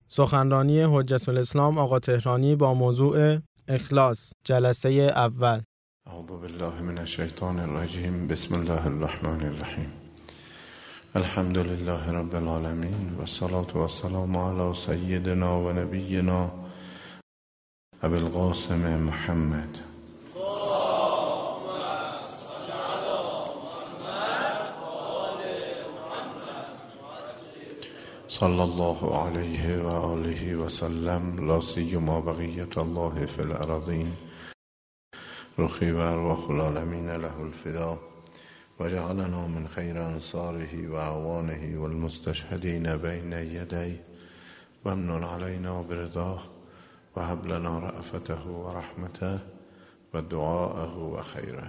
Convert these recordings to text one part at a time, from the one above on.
سخنرانی حجت الاسلام آقا تهرانی با موضوع اخلاص، جلسه اول. اعوذ بالله من الشیطان الرجیم. بسم الله الرحمن الرحیم. الحمد لله رب العالمین و الصلاة و السلام علی سیدنا و نبینا ابی القاسم محمد. صلی الله علیه و آله و سلم. لا سیما بقیت الله فی الارضین رخی و ارواح العالمین له الفدا و جعلنا من خیر انصاره و اعوانه و المستشهدین بین یدی و امنن علینا برضاه و هب لنا رأفته و رحمته و دعاءه و خیره.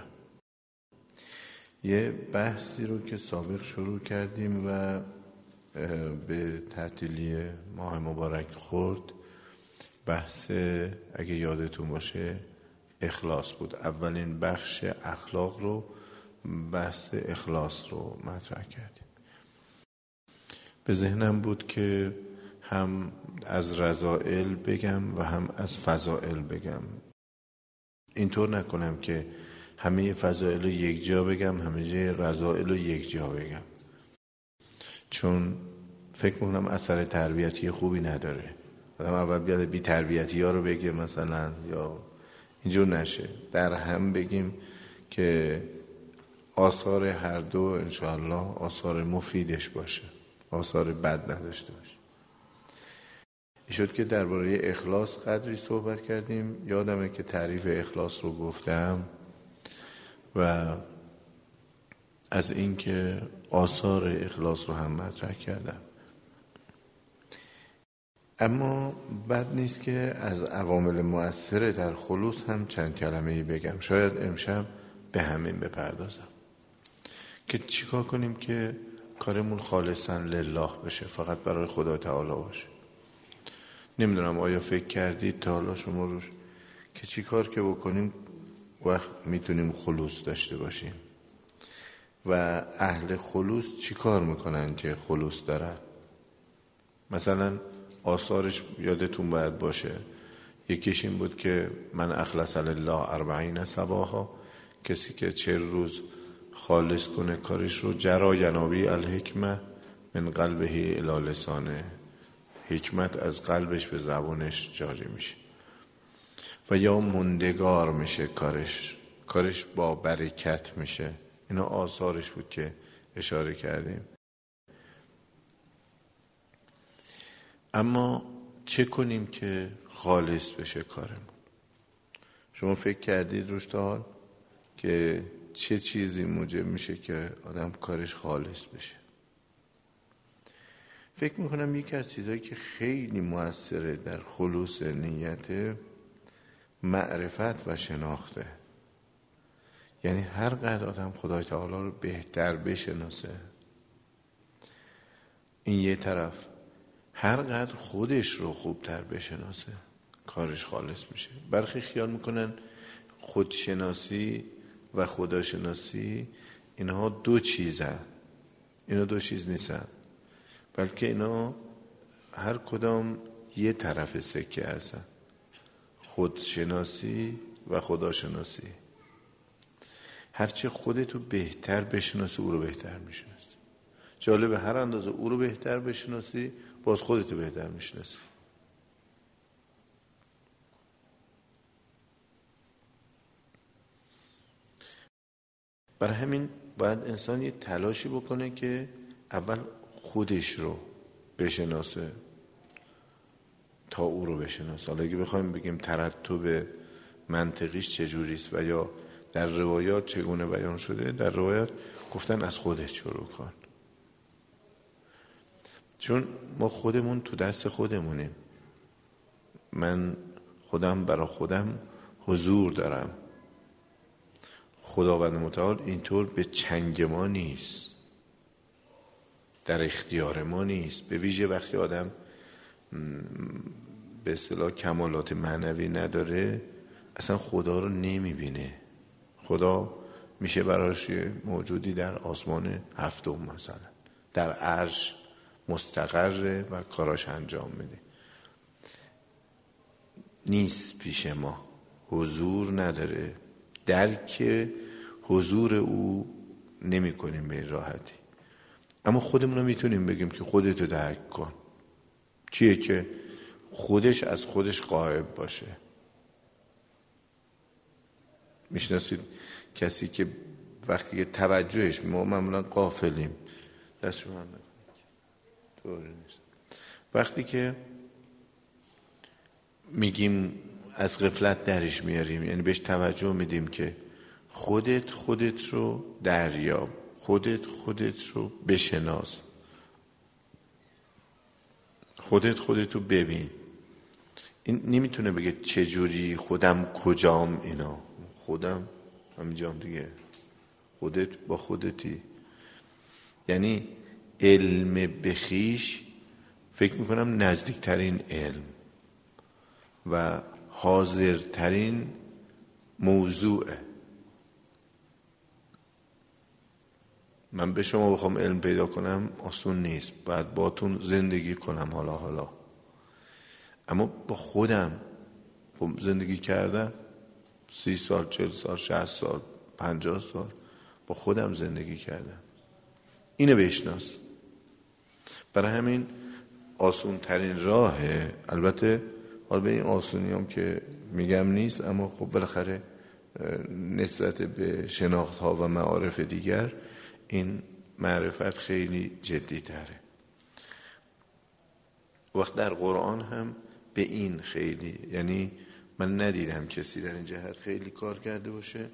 یه بحثی رو که سابق شروع کردیم و به تعطیلی ماه مبارک خورد، بحث اگه یادتون باشه اخلاص بود. اولین بخش اخلاق رو، بحث اخلاص رو مطرح کردیم. به ذهنم بود که هم از رذائل بگم و هم از فضائل بگم. اینطور نکنم که همه فضائل رو یک جا بگم، همه رذائل رو یک جا بگم، چون فکر میکنم اثر تربیتی خوبی نداره. آدم اول بیاد بی تربیتی ها رو بگه مثلا، یا اینجور نشه. در هم بگیم که آثار هر دو انشاءالله آثار مفیدش باشه، آثار بد نداشته باشه. این شد که درباره اخلاص قدری صحبت کردیم. یادمه که تعریف اخلاص رو گفتم و از اینکه آثار اخلاص رو هم مطرح کردم. اما بد نیست که از عوامل مؤثر در خلوص هم چند کلمه‌ای بگم. شاید امشب به همین بپردازم که چیکار کنیم که کارمون خالصاً لله بشه، فقط برای خدا تعالی باشه. نمیدونم آیا فکر کردید تا حالا شما روش که چیکار که بکنیم وقت میتونیم خلوص داشته باشیم و اهل خلوص چی کار میکنن که خلوص دارن؟ مثلا آثارش یادتون باید باشه. یکیش این بود که من اخلص لله 40 صباحا، کسی که 40 روز خالص کنه کارش رو، جرا ینابی الحکمه من قلبه الی لسانه، حکمت از قلبش به زبانش جاری میشه و یا موندگار میشه کارش با برکت میشه. اینا آثارش بود که اشاره کردیم. اما چه کنیم که خالص بشه کارمون؟ شما فکر کردید روش تا حال که چه چیزی موجب میشه که آدم کارش خالص بشه؟ فکر میکنم یکی از چیزهایی که خیلی مؤثره در خلوص نیت معرفت و شناخته. یعنی هر قدر آدم خدای تعالی رو بهتر بشناسه، این یه طرف، هر قدر خودش رو خوبتر بشناسه کارش خالص میشه. برخی خیال میکنن خودشناسی و خداشناسی اینها دو چیزن. اینا دو چیز نیستن، بلکه اینا هر کدام یه طرف سکه هستن. خودشناسی و خداشناسی. هرچی خودتو بهتر بشناسی او رو بهتر میشناسی. جالبه هر اندازه او رو بهتر بشناسی باز خودتو بهتر میشناسی. برای همین باید انسان یه تلاشی بکنه که اول خودش رو بشناسه تا او رو بشناسه. حالا اگه بخوایم بگیم ترتب منطقیش چجوریست و یا در روایات چگونه بیان شده، در روایات گفتن از خودت شروع کن، چون ما خودمون تو دست خودمونیم. من خودم برای خودم حضور دارم. خداوند متعال اینطور به چنگ ما نیست، در اختیار ما نیست. به ویژه وقتی آدم به اصطلاح کمالات معنوی نداره اصلا خدا رو نمیبینه. خدا میشه براش موجودی در آسمان هفتم مثلا، در عرش مستقره و کاراش انجام میده. نیست پیش ما، حضور نداره، درک حضور او نمی کنیم به این راحتی. اما خودمون رو میتونیم بگیم که خودتو درک کن. چیه که خودش از خودش غایب باشه. میشناسید کسی که وقتی که توجهش، ما معمولا غافلیم، دست شما طوری نیست، وقتی که میگیم از غفلت درش میاریم، یعنی بهش توجه میدیم که خودت رو دریاب، خودت رو بشناس، خودت رو ببین. این نمیتونه بگه چجوری، خودم کجام، اینا خودم همینجام دیگه، خودت با خودتی. یعنی علم بخیش فکر میکنم نزدیکترین علم و حاضرترین موضوعه. من به شما بخوام علم پیدا کنم آسون نیست، باید باتون زندگی کنم حالا اما با خودم زندگی کردم 30 سال 40 سال 60 سال 50 سال با خودم زندگی کردم. اینو بشناس. برای همین آسون ترین راهه، البته حالا به این آسونی هم که میگم نیست، اما خب بالاخره نسبت به شناخت ها و معارف دیگر این معرفت خیلی جدی تره. وقت در قرآن هم به این خیلی، یعنی من ندیدم کسی در این جهت خیلی کار کرده باشه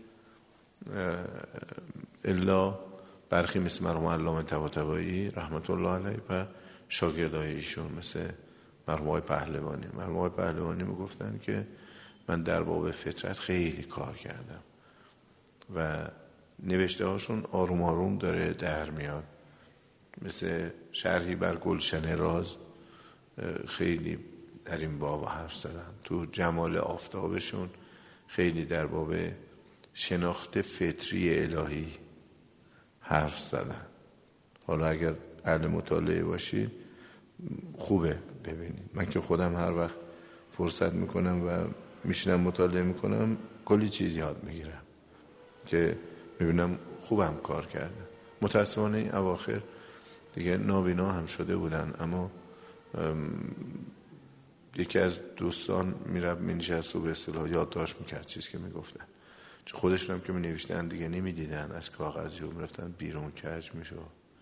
الا برخی مثل مرحوم علامه طباطبایی رحمت الله علیه و شاگردای ایشون مثل مرحوم آقای پهلوانی. مرحوم آقای پهلوانی میگفتن که من در باب فطرت خیلی کار کردم و نوشته هاشون آروم آروم داره در میاد. مثل شرحی بر گلشن راز خیلی در این باب حرف زدن. تو جمال آفتابشون خیلی در باب شناخت فطری الهی حرف زدن. حالا اگر اهل مطالعه باشید خوبه ببینید. من که خودم هر وقت فرصت میکنم و میشینم مطالعه میکنم کلی چیز یاد میگیرم که میبینم خوبم کار کردم. متاسفانه این اواخر دیگه نابینا هم شده بودن، اما یکی از دوستان مینشست و به اصطلاح یادداشت میکرد چیزی که میگفتن، چون خودشون هم که مینوشتن دیگه نمیدیدن، از کاغذی و میرفتن بیرون کج میشو.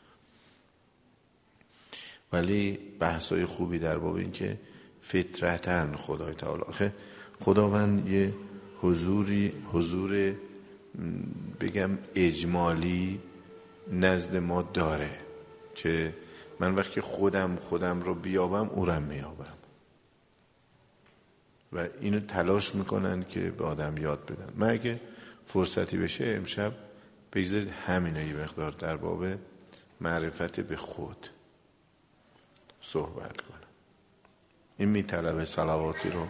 ولی بحثای خوبی در باب این که فطرتاً خدای تعالی، آخه خداوند یه حضور بگم اجمالی نزد ما داره که من وقتی خودم رو بیابم او رو میابم و اینو تلاش میکنن که به آدم یاد بدن. من اگه فرصتی بشه امشب بگذارید همینه یه مقدار در باب معرفت به خود صحبت کنم. این میطلبه صلواتی رو.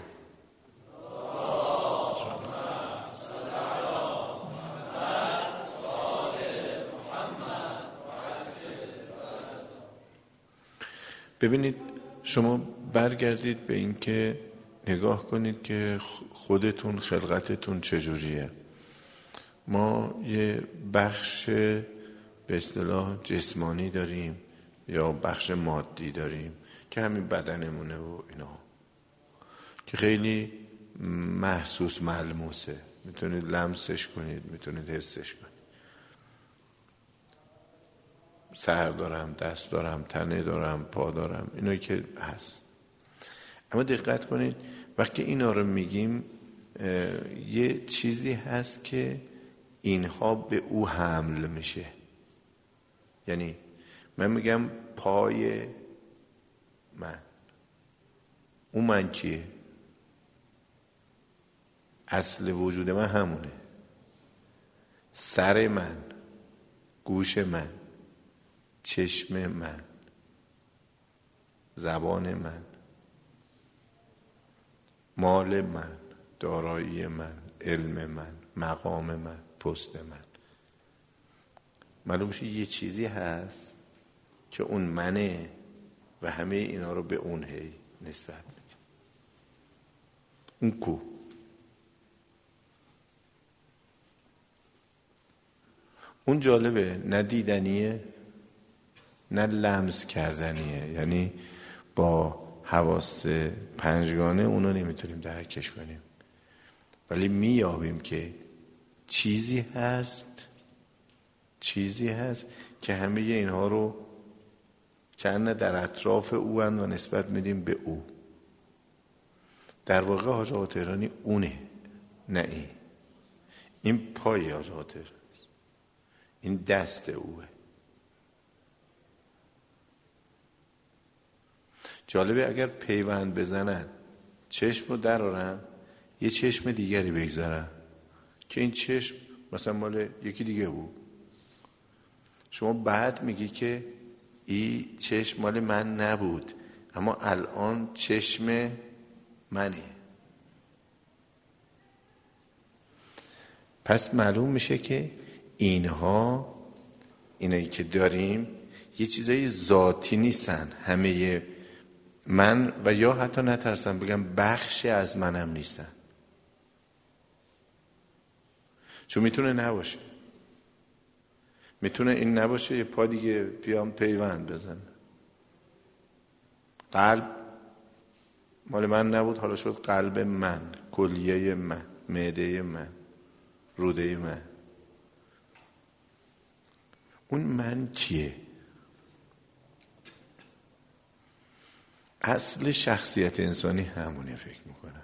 ببینید شما برگردید به این که نگاه کنید که خودتون خلقتتون چجوریه. ما یه بخش به اصطلاح جسمانی داریم یا بخش مادی داریم که همین بدنمونه و اینا که خیلی محسوس ملموسه، میتونید لمسش کنید، میتونید حسش کنید. سر دارم، دست دارم، تنه دارم، پا دارم، اینایی که هست. اما دقت کنید وقتی اینا رو میگیم یه چیزی هست که اینها به او حمل میشه. یعنی من میگم پای من، اون من کیه؟ اصل وجود من همونه. سر من، گوش من، چشم من، زبان من، مال من، دارایی من، علم من، مقام من، پست من. معلوم میشه یه چیزی هست که اون منه و همه اینا رو به اون هی نسبت میده. اون کو؟ اون جالبه، نه دیدنیه نه لمس کردنیه، یعنی با حواس پنجگانه اونو نمیتونیم درکش کنیم، ولی میابیم که چیزی هست که همه اینها رو کنه در اطراف او هست و نسبت میدیم به او. در واقع حاج آقا تهرانی اونه، نه این پای حاج آقا تهرانی، این دست اوه. جالبه اگر پیوند بزنن، چشم رو درارن، یه چشم دیگری بگذارن که این چشم مثلا مال یکی دیگه بود، شما بعد میگی که این چشم مال من نبود، اما الان چشم منه. پس معلوم میشه که اینایی که داریم یه چیزای ذاتی نیستن، همه من و یا حتی نترسم بگم بخشی از منم نیستن، چون میتونه نباشه، میتونه این نباشه یه پا دیگه بیام پیوند بزن، قلب مال من نبود حالا شد قلب من، کلیه من، معده من، روده من. اون من کیه؟ اصل شخصیت انسانی همونه فکر میکنم.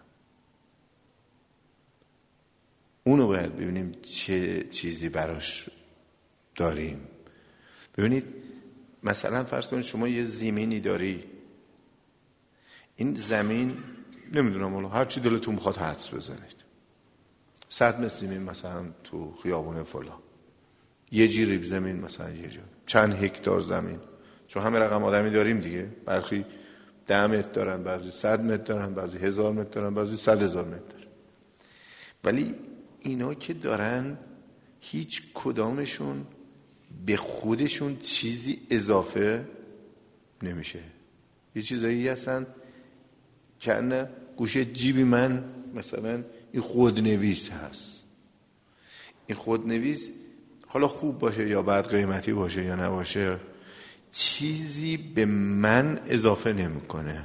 اونو باید ببینیم چه چیزی براش داریم. ببینید مثلا فرض کنید شما یه زمینی داری، این زمین نمیدونم حالا هر چی دلتون بخواد حدس بزنید، 100 متر زمین مثلا تو خیابون فلان، یه جریب زمین مثلا یه جا، چند هکتار زمین، چون همه رقم آدمی داریم دیگه، برخی 10 متر دارن، بعضی 100 متر دارن، بعضی 1000 متر دارن، بعضی 100,000 متر دارن. ولی اینا که دارن هیچ کدامشون به خودشون چیزی اضافه نمیشه. یه چیزایی هستن که گوشه جیبی من مثلا این خودنویس هست، این خودنویس حالا خوب باشه یا بد قیمتی باشه یا نباشه چیزی به من اضافه نمیکنه.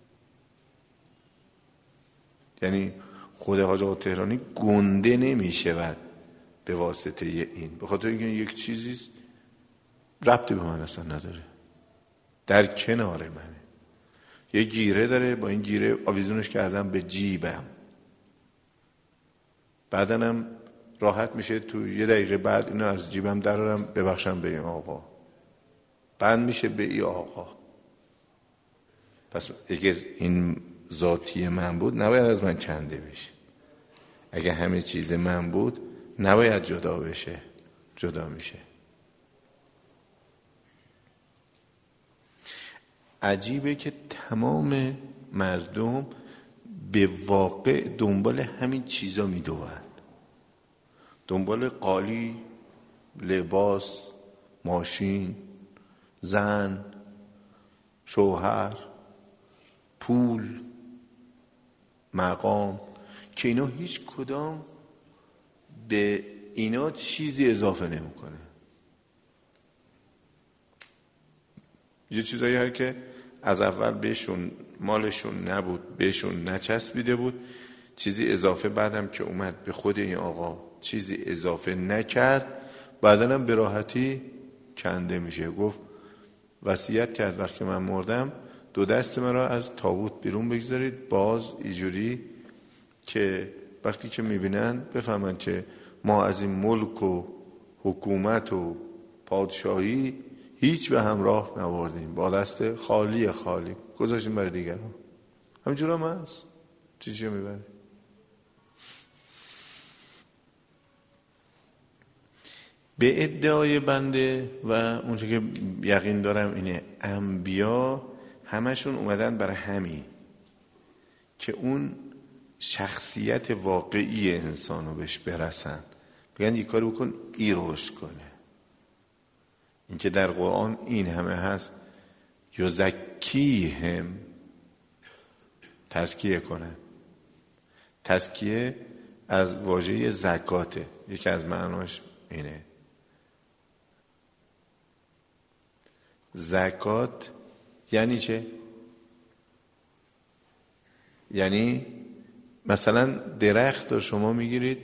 یعنی خود حاج آقا تهرانی گنده نمیشه به واسطه این، به خاطر اینکه یک چیزی ربطی به من اصلا نداره، در کنار منه. یه گیره داره، با این گیره آویزونش کردم به جیبم، بعدنم راحت میشه تو یه دقیقه بعد اینو از جیبم درارم ببخشم به این آقا، بند میشه به این آقا. پس اگر این ذاتی من بود نباید از من کنده بشه، اگه همه چیز من بود نباید جدا بشه، جدا میشه. عجیبه که تمام مردم به واقع دنبال همین چیزا میدوند، دنبال قالی، لباس، ماشین، زن، شوهر، پول، مقام، که اینا هیچ کدام به اینا چیزی اضافه نمیکنه. یه چیزایی هست که از اول بهشون مالشون نبود، بهشون نچسبیده بود، چیزی اضافه بعدم که اومد به خود این آقا چیزی اضافه نکرد، بعدن هم به راحتی کنده میشه. گفت وصیت کرد وقتی من مردم 2 دست من را از تابوت بیرون بگذارید، باز اینجوری که وقتی که میبینن بفهمن که ما از این ملک و حکومت و پادشاهی هیچ به همراه نبردیم، با دست خالی گذاشتیم برای دیگران. همینجور هم هست، چیزی میبره. به ادعای بنده و اونچه که یقین دارم اینه، انبیا همشون اومدن برای همین که اون شخصیت واقعی انسانو بهش برسن، بگن یک کاری بکن ای رشد کنه. این که در قرآن این همه هست، یزکیهم، تزکیه کنه، تزکیه از واژه زکاته، یکی از معناش اینه. زکات یعنی چه؟ یعنی مثلا درخت رو شما میگیرید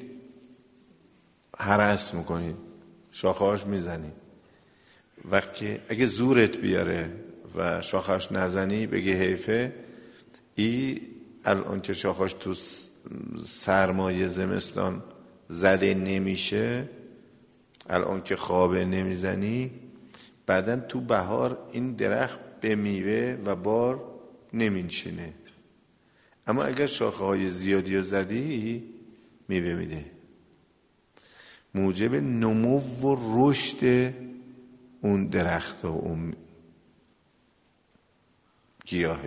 هرس میکنید، شاخه‌هاش میزنید، وقتی اگه زورت بیاره و شاخه‌اش نزنی بگی حیفه، الان که شاخه‌اش تو سرمایه زمستان زده نمیشه، الان که خوابه نمیزنی، بعدن تو بهار این درخت به میوه و بار نمینشینه. اما اگر شاخه‌های زیادی رو زدی میوه میده، موجب نمو و رشد اون درخت و اون گیاهه.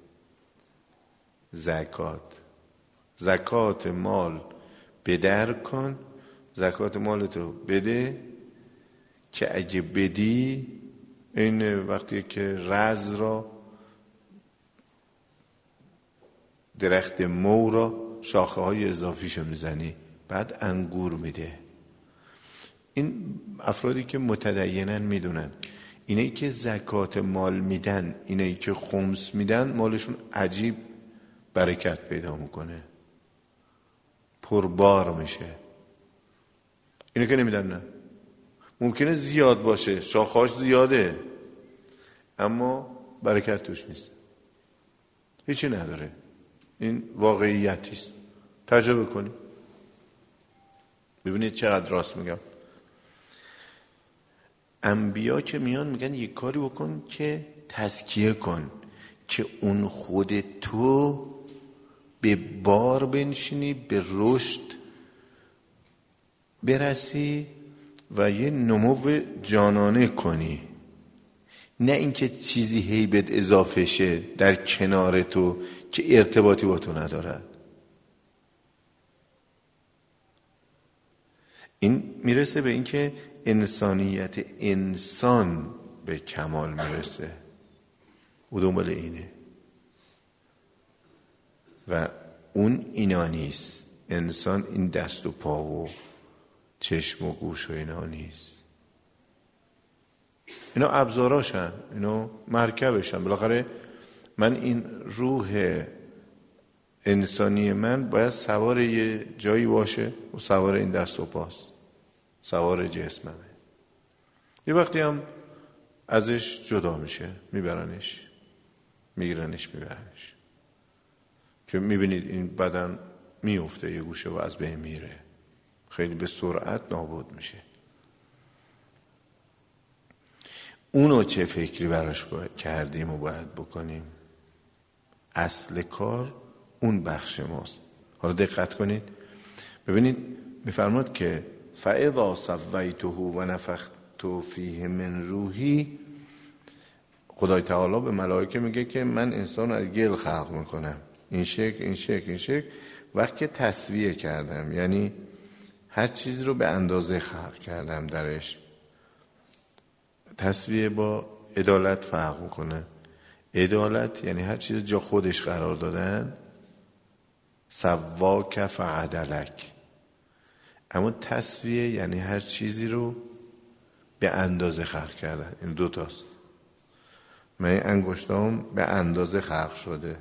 زکات مال بدر کن، زکات مالتو بده که اگه بدی، این وقتی که رز را، درخت مو را شاخه های اضافیشو میزنی، بعد انگور میده. این افرادی که متدینن میدونن، اینایی که زکات مال میدن، اینایی که خمس میدن، مالشون عجیب برکت پیدا میکنه، پربار میشه. اینو که نمیدن، نه، ممکنه زیاد باشه، شاخهاش زیاده، اما برکت توش نیست، هیچی نداره. این واقعیتیست، تجربه کنید ببینید چقدر راست میگم. انبیا که میان میگن یک کاری بکن که تزکیه کن، که اون خود تو به بار بنشینی، به رشد برسی و یه نمو جانانه کنی، نه اینکه چیزی هیبت اضافه شه در کنار تو که ارتباطی با تو ندارد. این میرسه به اینکه انسانیت انسان به کمال میرسه، او دنبال اینه و اون اینا نیست. انسان این دست و پا و چشم و گوش و اینا نیست، اینا ابزاراشن، اینا مرکبشن. بالاخره من این روح انسانی من باید سوار یه جایی باشه و سوار این دست و پاست، سوار جسممه. یه وقتی هم ازش جدا میشه، میگیرنش که میبینید این بدن میفته یه گوشه و از بین میره، خیلی به سرعت نابود میشه. اونو چه فکری براش کردیم و باید بکنیم؟ اصل کار اون بخش ماست. حالا دقت کنید ببینید، میفرماد که فاذا سویته و نفخت فیه من روحی، خدای تعالی به ملائکه میگه که من انسان از گل خلق میکنم، این شکل. وقتی تسویه کردم یعنی هر چیزی رو به اندازه خلق کردم درش. تسویه با عدالت فرق میکنه. عدالت یعنی هر چیز جا خودش قرار دادن، سواک فعدلک. اما تسویه یعنی هر چیزی رو به اندازه خلق کردن. این دوتاست. من انگشتام به اندازه خلق شده،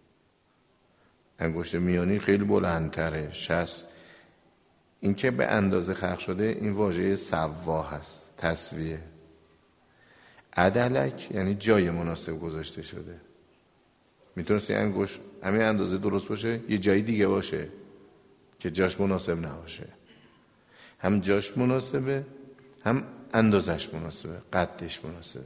انگشت میانی خیلی بلندتره، 60. این که به اندازه خلق شده، این واژه سوا هست، تسویه. عدلک یعنی جای مناسب گذاشته شده. میتونست این انگشت همین اندازه درست باشه، یه جایی دیگه باشه که جاش مناسب نباشه. هم جاش مناسبه، هم اندازش مناسبه، قدش مناسبه.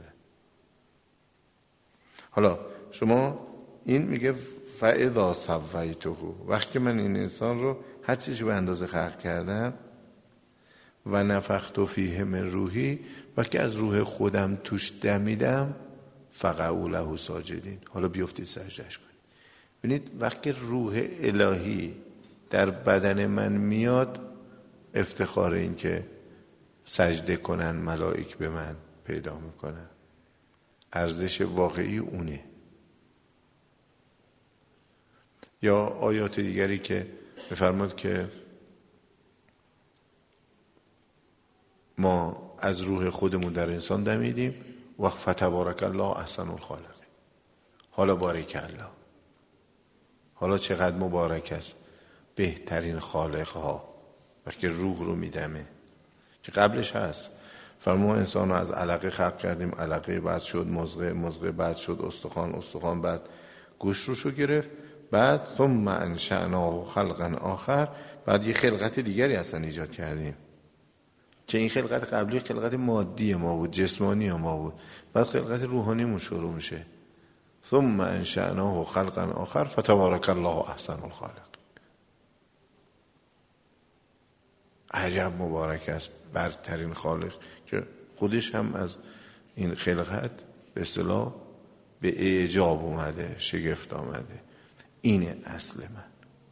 حالا شما این میگه فاذا سویته، وقتی من این انسان رو هر چیزی به اندازه خلق کردم، و نفخت فیه من روحی، وقتی از روح خودم توش دمیدم، فقعوا له ساجدین، حالا بیافتید سجدهش کنید. ببینید وقتی روح الهی در بدن من میاد، افتخار این که سجده کنن ملائک به من پیدا میکنن. ارزش واقعی اونه. یا آیات دیگری که می‌فرماد که ما از روح خودمون در انسان دمیدیم و فتبارک الله احسن الخالقین. حالا بارک الله، حالا چقدر مبارک است بهترین خالق ها وقتی روح رو میدمه که قبلش هست. فرمود انسان رو از علقه خلق کردیم، علقه بعد شد مضغه، مضغه بعد شد استخوان، استخوان بعد گوشت روشو گرفت، بعد ثم انشأناه خلقا آخر، بعد یه خلقت دیگری اصلا ایجاد کردیم که این خلقت قبلی خلقت مادی ما بود، جسمانی ما بود، بعد خلقت روحانیمون شروع میشه. ثم انشأناه خلقا آخر فتبارک الله احسن الخالق. عجب مبارک است برترین خالق که خودش هم از این خلقت به اصطلاح به اعجاب اومده، شگفت آمده. اینه اصل من.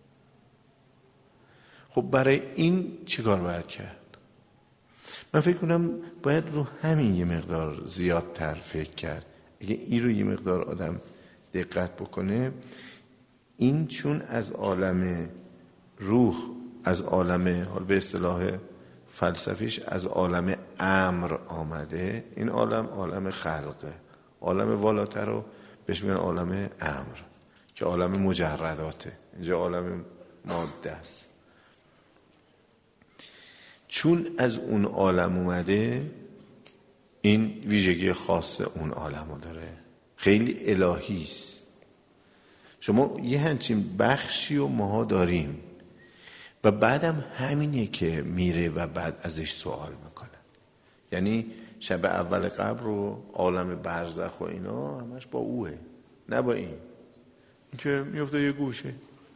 خب برای این چیکار باید کرد؟ من فکر کنم باید رو همین یه مقدار زیادتر فکر کرد. اگه این رو یه مقدار آدم دقت بکنه، این چون از عالم روح، از عالم، حال به اصطلاح فلسفیش از عالم امر آمده، این عالم خلقه، عالم والاتر رو بهش میگن عالم امر که عالم مجرداته، اینجا عالم ماده است. چون از اون عالم اومده، این ویژگی خاص اون عالم رو داره، خیلی الهی است. شما یه همچین بخشی و ماها داریم و بعدم همینه که میره و بعد ازش سوال میکنن. یعنی شب اول قبر و عالم برزخ و اینا همش با اوه، نه با این که میفته یه گوشه.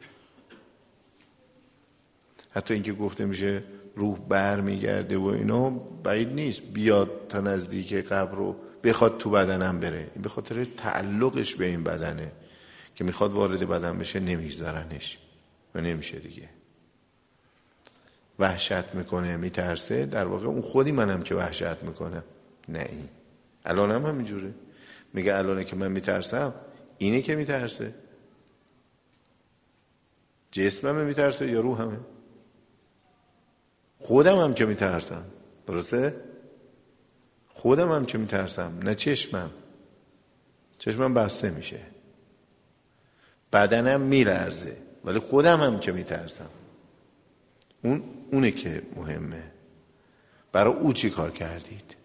حتی اینکه گفته میشه روح بر میگرده و اینا بعید نیست بیاد تا نزدیک قبر رو بخواد تو بدنم بره. این به خاطر تعلقش به این بدنه که میخواد وارد بدن بشه، نمیذارنش و نمیشه دیگه. وحشت میکنه، میترسه، در واقع اون خودی منم که وحشت میکنم، نه این. الان هم همینجوره، میگه الانه که من میترسم، اینه که میترسه. جسمم میترسه یا روحمه؟ خودم هم که میترسم، درسته؟ خودم هم که میترسم، نه چشمم بسته میشه، بدنم میلرزه، ولی خودم هم که میترسم. اونه که مهمه. برای او چی کار کردید؟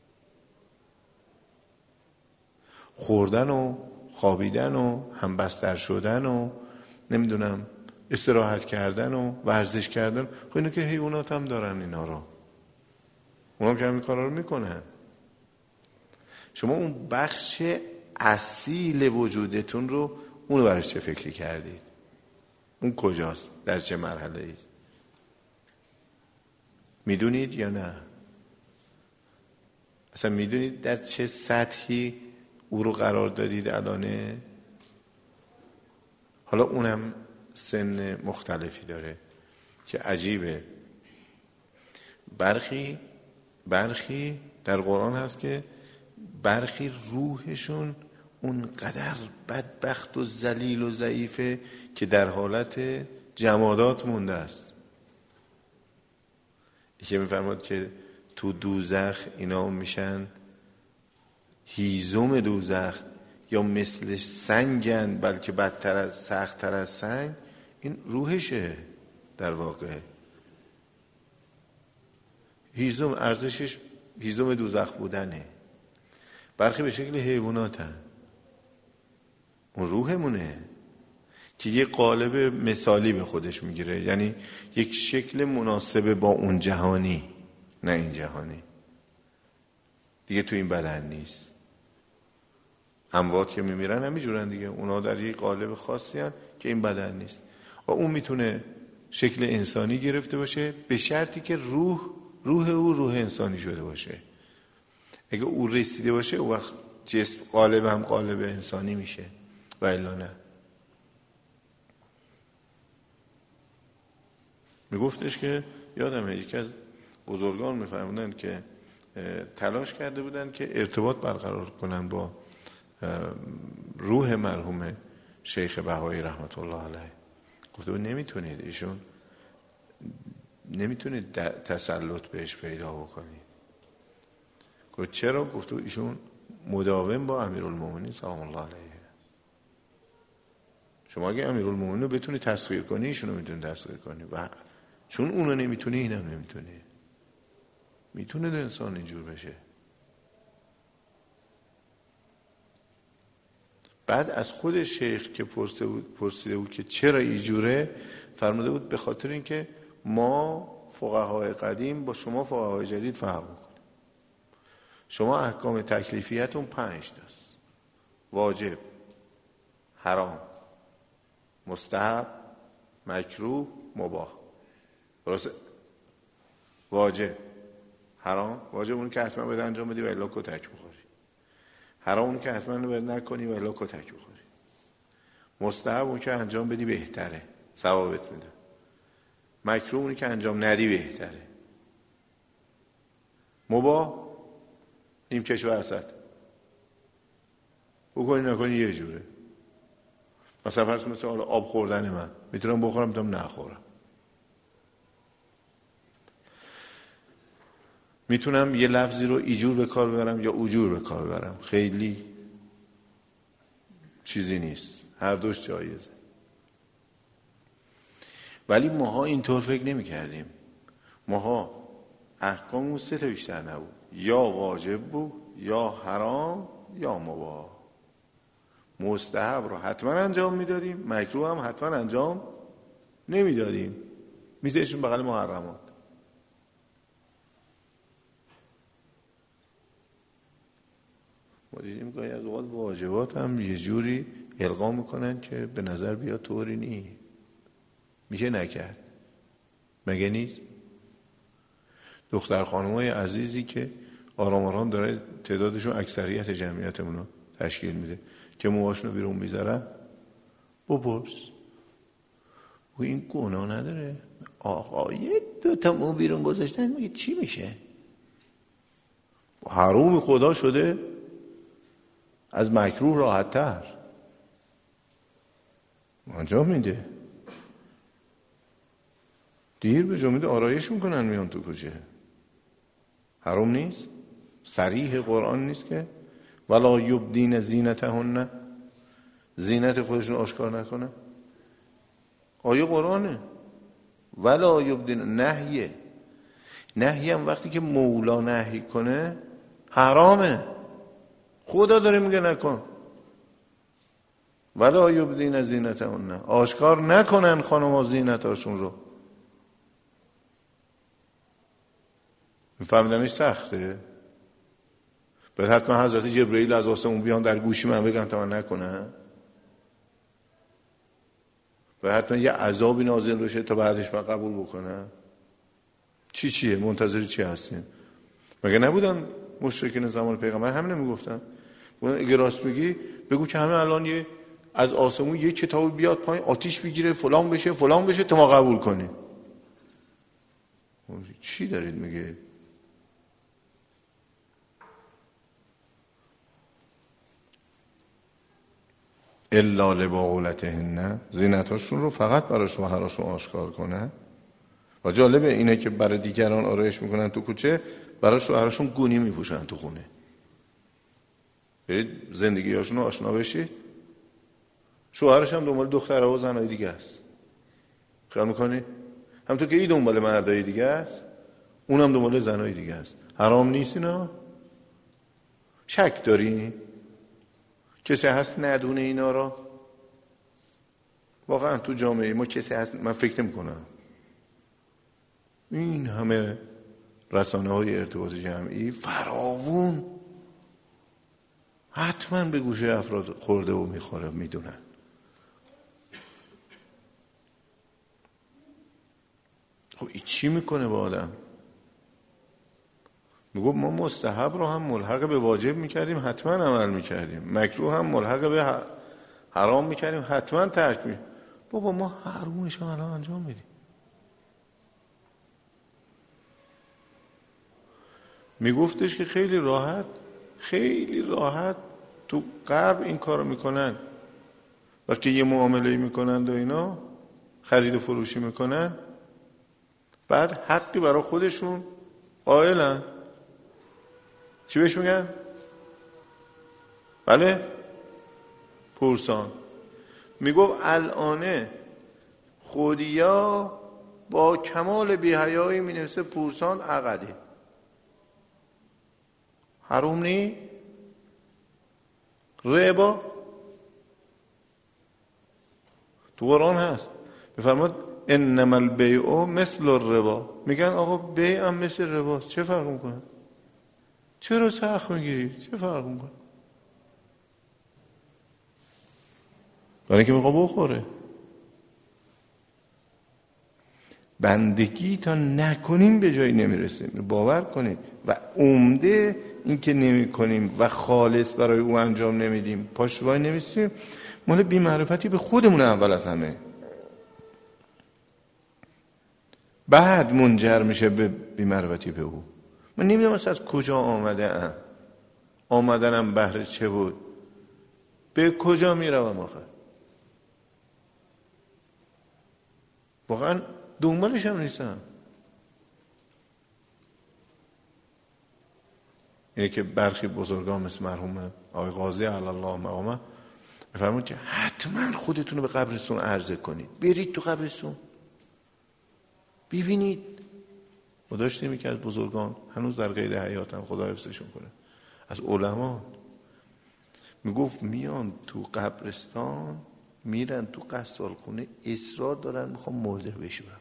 خوردن و خوابیدن و همبستر شدن و نمیدونم استراحت کردن و ورزش کردن، خب اینو که حیوانات هم دارن اینا رو، اونا که همین کارا رو میکنن. شما اون بخش اصیل وجودتون رو اونو برای چه فکری کردید؟ اون کجاست؟ در چه مرحله ایست؟ میدونید یا نه؟ اصلا میدونید در چه سطحی او رو قرار دادید الانه؟ حالا اونم سن مختلفی داره که عجیبه. برخی در قرآن هست که برخی روحشون اونقدر بدبخت و ذلیل و ضعیفه که در حالت جمادات مونده است. یکی میفرماد که تو دوزخ اینا میشن هیزم دوزخ، یا مثل سنگن بلکه بدتر از سخت‌تر از سنگ. این روحشه در واقع. هیزم ارزشش هیزم دوزخ بودنه. برخی به شکل حیواناتن، اون روحمونه که یه قالب مثالی به خودش میگیره، یعنی یک شکل مناسب با اون جهانی، نه این جهانی دیگه تو این بدن نیست. اموات که میمیرن همینجورن دیگه، اونا در یک قالب خاصی هن که این بدن نیست و اون میتونه شکل انسانی گرفته باشه به شرطی که روح او روح انسانی شده باشه. اگه او رسیده باشه اون وقت جسم قالب هم قالب انسانی میشه و الا نه. میگفتش که یادمه یکی از بزرگان میفرمودن که تلاش کرده بودن که ارتباط برقرار کنن با روح مرحوم شیخ بهایی رحمت الله علیه. گفته بود نمیتونید، ایشون نمیتونید تسلط بهش پیدا بکنید. گفت چرا؟ گفته بود ایشون مداوم با امیرالمومنین سلام الله علیه. شما اگه امیرالمومنین رو بتونی تسخیر کنی، ایشون رو میتونی تسخیر کنی، و چون اونو نمیتونی اینم نمیتونی. میتونه دو انسان اینجور بشه؟ بعد از خود شیخ که پرسیده بود که چرا اینجوره، فرموده بود به خاطر اینکه ما فقهای قدیم با شما فقهای جدید فرق میکنیم. شما احکام تکلیفیتون 5 تاست: واجب، حرام، مستحب، مکروه، مباح. درسته؟ واجب، حرام، واجب اون که حتما باید انجام بدی و الا کتک بخوری. حرام اون که حتما باید نکنی و الا کتک بخوری. مستحب اون که انجام بدی بهتره، ثوابت میده. مکروه اون که انجام ندی بهتره. مباح نیم کش و حسد، بکنی نکنی یه جوره. مثلا فرض مثل آب خوردن من، میتونم بخورم میتونم نخورم. میتونم یه لفظی رو ایجور به کار ببرم یا اوجور به کار ببرم، خیلی چیزی نیست، هر دوش جایزه. ولی ماها اینطور فکر نمی کردیم. ماها احکامون 3 تا بیشتر نبود: یا واجب بود، یا حرام، یا مباح. مستحب رو حتما انجام میدادیم، مکروه هم حتما انجام نمیدادیم، میذاشتیم بغل محرمات. ما دیدیم گاهی از اوقات واجبات هم یه جوری القا میکنن که به نظر بیاد طوری نی، میشه نکرد. مگه نیست؟ دختر خانمای عزیزی که آرام آرام داره تعدادشون اکثریت جمعیتمون رو تشکیل میده که موهاشون رو بیرون میذارن، بپرس و این گناه نداره؟ آقا یه 2 تا مو بیرون گذاشتن میگه چی میشه؟ حروم خدا شده، از مکروه راحت تر انجام میده. دیر به جمعید آرایش میکنن میان تو کوچه. حرام نیست؟ صریح قرآن نیست که ولا یبدین زینتهن، زینت خودشون آشکار نکنن؟ آیه قرآنه. ولا یبدین، نهیه. نهی هم وقتی که مولا نهی کنه حرامه، خدا داره میگه نکن. ولا یبدین زینتهن، آشکار نکنن خانم‌ها زینتاشون رو. فهمیدنش سخته. باید حتما حضرت جبرئیل از آسمون بیان در گوشی من بگن تا من نکنم؟ باید حتما یه عذابی نازل بشه تا بعدش من قبول بکنم؟ چیه؟ منتظر چی هستیم؟ مگه نبودن مشرکین زمان پیغمبر همین میگفتن؟ اگه راست بگی بگو که همه الان یه از آسمون یه کتاب بیاد پایین، آتیش بگیره، فلان بشه تا ما قبول کنیم. چی دارید میگه؟ الا لباغلتهن، زینتاشون رو فقط برای شوهراشون آشکار کنن. و جالبه اینه که برای دیگران آرایش میکنن تو کوچه، برای شوهراشون گونی میپوشن تو خونه. برید زندگیاشون رو آشنا بشی. شوهرش هم دنبال دخترها و زنهای دیگه است، خیال میکنی؟ همونطور که این دنبال مردهای دیگه است، اونم دنبال زنهای دیگه است. حرام نیست اینا؟ شک داری؟ کسی هست ندونه اینا را؟ واقعا تو جامعه ما کسی هست؟ من فکر نمی کنم. این همه رسانه های ارتباط جمعی فراوون حتما به گوشه افراد خورده و میخوره، میدونن. خب این چی میکنه با آدم؟ میگو ما مستحب رو هم ملحق به واجب میکردیم، حتما عمل میکردیم. مکروه هم ملحق به حرام میکردیم، حتما ترک میکردیم. بابا ما حرومش رو الان انجام میدیم. میگفتش که خیلی راحت تو غرب این کارو میکنن و که یه معامله میکنند و اینا، خرید و فروشی میکنن، بعد حقی برای خودشون قائلن. چی بهش میگن؟ بله، پورسان. میگفت الانه خودیا با کمال بی‌حیایی مینویسه پورسان عقده. حروم نی؟ ربا تو قرآن هست، بفرماد انما البیع مثل الربا. میگن آقا بیع هم مثل رباست، چه فرق میکنه؟ چرا سخت میگیری؟ چه فرق میکنه؟ برای اینکه میخواد بخوره. بندگی تا نکنیم به جایی نمیرسیم، باور کنید. و عمده این که نمی کنیم و خالص برای او انجام نمیدیم، پاش وای نمیستیم، مال بی‌معرفتی به خودمون اول از همه، بعد منجر میشه به بی‌معرفتی به او. من نمیدونم از کجا آمدنم بهر چه بود، به کجا میروم آخر. واقعا دنبالش هم نیستم. اینه که برخی بزرگان مثل مرحوم آقای قاضی علی الله مقامه میفرمون که حتما خودتون رو به قبرستون عرضه کنید. برید تو قبرستون ببینید. ما داشتیم که از بزرگان هنوز در قید حیاتن، خدا حفظشون کنه، از علما میگفت میان تو قبرستان، میرن تو قصالخونه، اصرار دارن میخوام مرده بشورن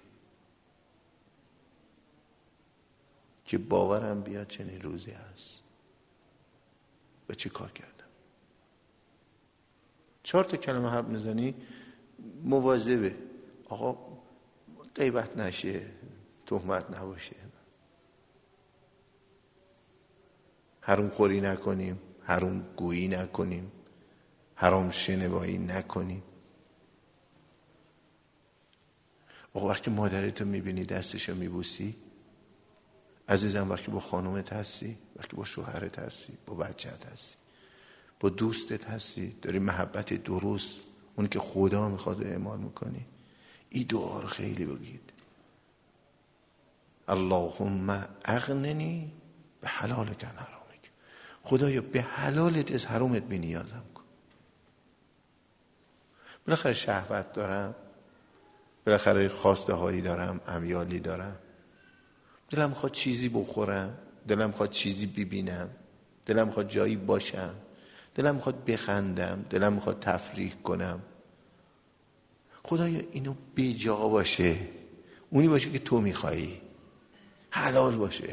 که باورم بیاد چنین روزی هست. و چی کار کردم؟ 4 کلمه حرف میزنی، مواظبه آقا غیبت نشه، تهمت نباشه، حرام خوری نکنیم، حرام گویی نکنیم، حرام شنوایی نکنیم. آقا وقتی مادرتو میبینی دستشو میبوسی، عزیزم وقتی با خانومت هستی، وقتی با شوهرت هستی، با بچه‌ت هستی، با دوستت هستی، داری محبت درست، اون که خدا میخواد اعمال میکنی، این دعا رو خیلی بگید. اللهم اغننی به حلالک عن حرامک. خدایا به حلالت از حرامت بی نیازم کن. بالاخره شهوت دارم، بالاخره خواسته هایی دارم، امیالی دارم، دلم میخواد چیزی بخورم، دلم میخواد چیزی ببینم، دلم میخواد جایی باشم، دلم میخواد بخندم، دلم میخواد تفریح کنم. خدایا اینو بی جا باشه، اونی باشه که تو میخوایی، حلال باشه.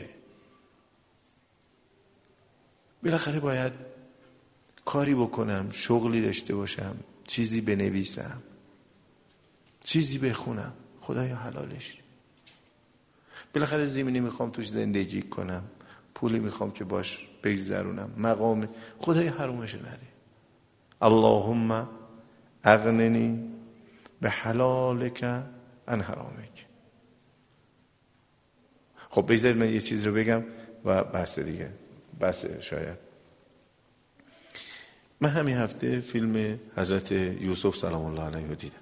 بالاخره باید کاری بکنم، شغلی داشته باشم، چیزی بنویسم، چیزی بخونم، خدایا حلالش. بالاخره زمینی میخوام توش زندگی کنم، پولی میخوام که باش بگذرونم، مقام، خدای حرومش نده. اللهم اغننی به حلالک عن حرامک. خب بذارید من یه چیز رو بگم و بحث دیگه، بحث شاید. من همین هفته فیلم حضرت یوسف سلام الله علیه رو دیدم.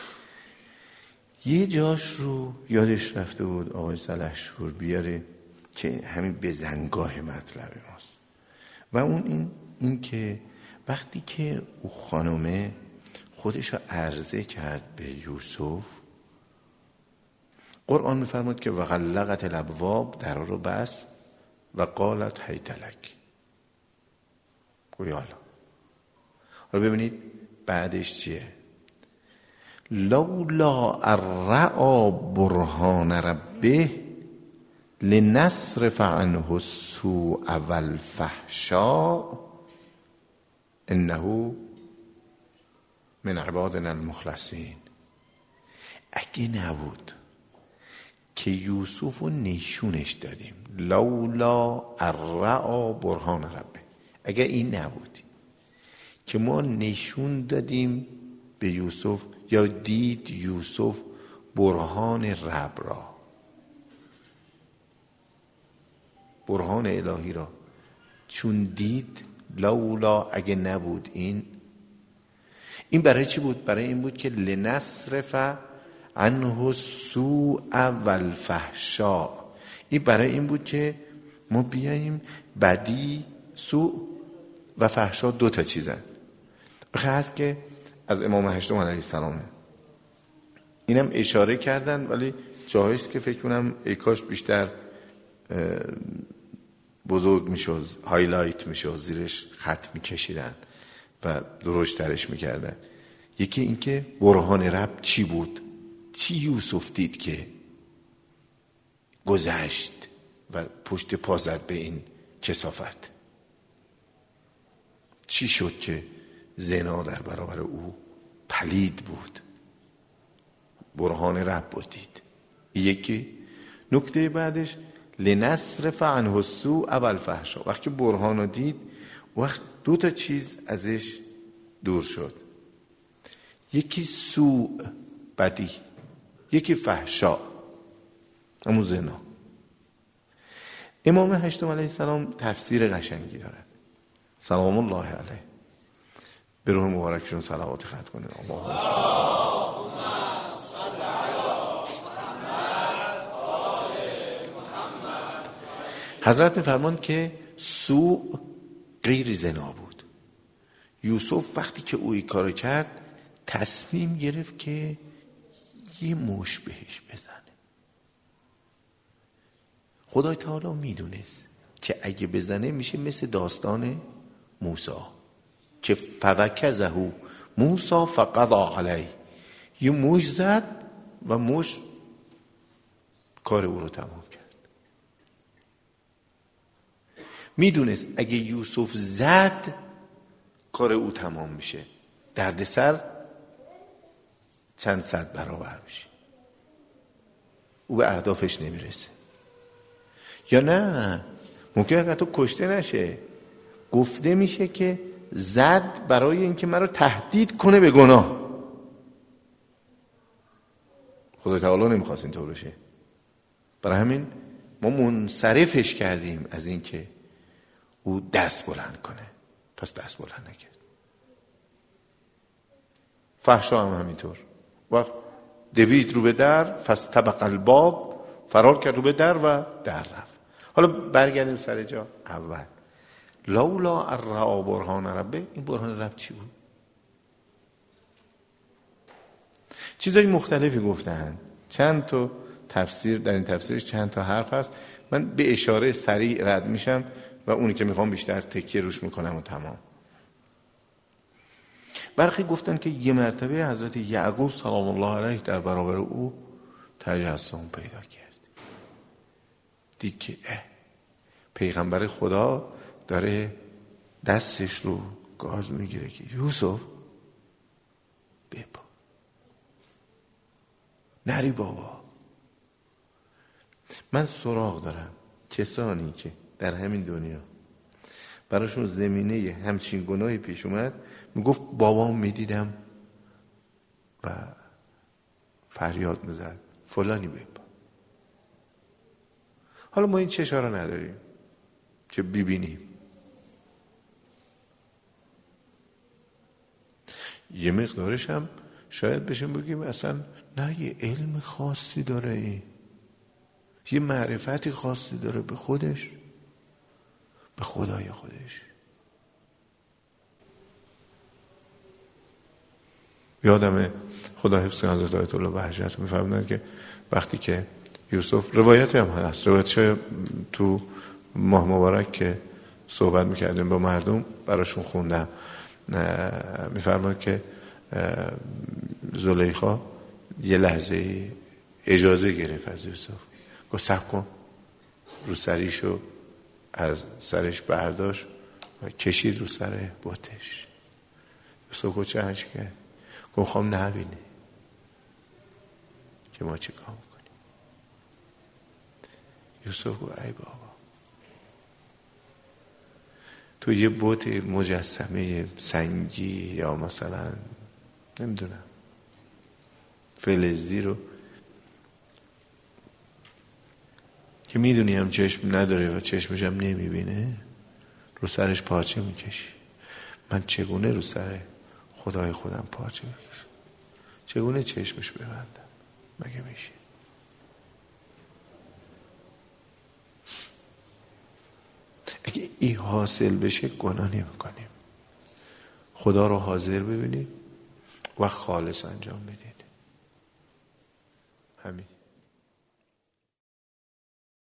یه جاش رو یادش رفته بود آقای سلحشور بیاره که همین بزنگاه مطلب ماست، و اون این که وقتی که او خانومه خودش رو عرضه کرد به یوسف، قرآن میفرماد که وغلقت الابواب، در رو بست و قالت هیت لک. گویا حالا ببینید بعدش چیه؟ لولا الرعا برهان ربه لنصرف عنه السوء والفحشاء انه من عبادنا المخلصین. اگه نبود که یوسف رو نشونش دادیم، لولا الرعا برهان ربه، اگه این نبود که ما نشون دادیم به یوسف، یا دید یوسف برهان رب را، برهان الهی را چون دید، لولا اگه نبود این برای چی بود؟ برای این بود که لنصرف عنه سوء و الفحشاء. این برای این بود که ما بیاییم بدی، سوء و فحشا 2 تا چیزن. بخیر هست که از امام هشتم علیه السلامه. اینم اشاره کردن ولی جاییست که فکر کنم ای کاش بیشتر بزرگ میشد، هایلایت میشد، زیرش خط میکشیدن و درشترش میکردن. یکی این که برهان رب چی بود؟ چی یوسف دید که گذشت و پشت پا زد به این کثافت؟ چی شد که زنا در برابر او پلید بود؟ برهان رب بود دید. یکی نکته بعدش لنصرف عنه السوء و الفحشاء. وقتی برهان رو دید وقت 2 تا چیز ازش دور شد. یکی سوء، بدی، یکی فحشا، همون زنا. امام هشتم علیه السلام تفسیر قشنگی دارد، سلام الله علیه. به روح مبارکشون صلوات ختم کنید. اللهم صل علی محمد آل محمد. حضرت می‌فرمایند که سوء غیر زنا بود. یوسف وقتی که او این کارو کرد تصمیم گرفت که یه مش بهش بزنه. خدای تعالی میدونست که اگه بزنه میشه مثل داستان موسی که فوکزه موسی فقضا علیه. یه مش زد و مش کار او رو تمام کرد. میدونست اگه یوسف زد کار او تمام میشه، دردسر چند صد برابر میشه، او به اهدافش نمیرسه. یا نه ممکنه اگر تو کشته نشه، گفته میشه که زد برای اینکه مرا تهدید کنه به گناه. خدا تعالی نمیخواست اینطور بشه، برای همین ما منصرفش کردیم از اینکه او دست بلند کنه، پس دست بلند نکرد. فحشا هم همینطور. وقت دوید رو به در فاستبق الباب، فرار کرد رو به در و در رفت. حالا برگردیم سر جا اول. لولا الرعا برهان ربه. این برهان رب چی بود؟ چیزای مختلفی گفتن، چند تا تفسیر در این تفسیرش چند تا حرف هست. من به اشاره سریع رد میشم و اونی که میخوام بیشتر تکیه روش میکنم و تمام. برخی گفتن که یه مرتبه حضرت یعقوب سلام الله علیه در برابر او تجسم پیدا کرد. دید که پیغمبر خدا داره دستش رو گاز میگیره که یوسف بپا، نری بابا. من سراغ دارم کسانی که در همین دنیا براشون زمینه همچین گناهی پیش اومد، میگفت بابام میدیدم و فریاد میزد فلانی بپا. حالا ما این چشا رو نداریم که ببینیم. یه مقدارش هم شاید بشیم بگیم اصلا نه، یه علم خاصی داره، یه معرفتی خاصی داره به خودش، به خدای خودش. یادمه خدا حفظ حضرت آیت الله بهجت میفرمودن که وقتی که یوسف، روایتی هم هست، روایتش تو ماه مبارک که صحبت میکردیم با مردم براشون خوندم، میفرماد که زلیخا یه لحظه اجازه گرفت از یوسف، گفت صبر کن. رو سریشو از سرش برداشت و کشید رو سر بتش. یوسف گفت چه هنچی کرد؟ گفت خواهم نبینه که ما چه کار میکنیم. یوسف گفت ای بابا، تو یه بت مجسمه سنگی یا مثلا نمیدونم فلزی رو که میدونی هم چشم نداره و چشمش هم نمیبینه رو سرش پارچه میکشی. من چگونه رو سر خدای خودم پارچه میکشم؟ چگونه چشمش ببندم؟ مگه میشه؟ اگه این حاصل بشه گناه نمی‌کنیم. خدا رو حاضر ببینید و خالص انجام بدید. همین.